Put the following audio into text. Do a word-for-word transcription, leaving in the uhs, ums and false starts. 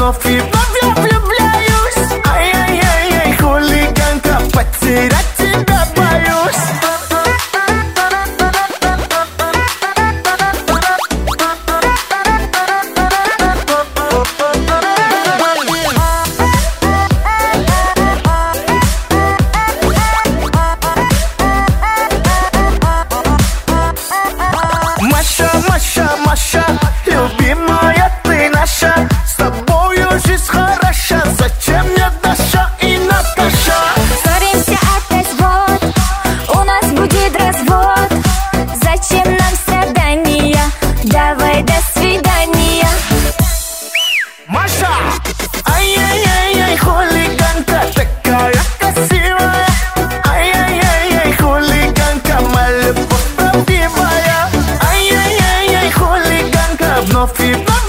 вновь и вновь я влюбляюсь. Ай-яй-яй-яй, хулиганка, потерять тебя боюсь. Маша, Маша, Маша, любимая ты наша, с тобою жизнь хороша, зачем мне Даша и Наташа? Ссоримся опять вот, у нас будет развод. Зачем нам страдания, давай до свидания. Маша! Ай-яй-яй-яй, хулиганка, такая красивая. Ай-яй-яй-яй, хулиганка, моя любовь правдивая. Ай-яй-яй-яй, хулиганка, вновь и вновь